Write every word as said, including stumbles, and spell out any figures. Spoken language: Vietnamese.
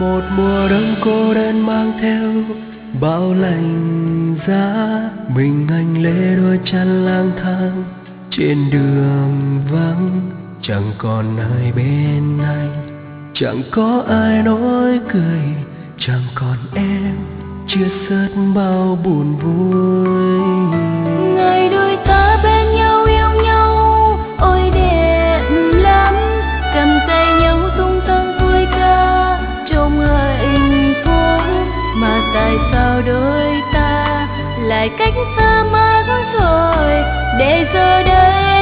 một mùa đông cô đơn mang theo bão lạnh giá, mình anh lê đôi chân lang thang trên đường vắng, chẳng còn ai bên anh, chẳng có ai nói cười, chẳng còn em chia sớt bao buồn vui. Ngày đôi ta bên nhau yêu nhau ôi đẹp lắm, cầm tay nhau tung tăng vui ca trong hạnh phúc, mà tại sao đôi ta lại cách xa mãi rồi, để giờ đây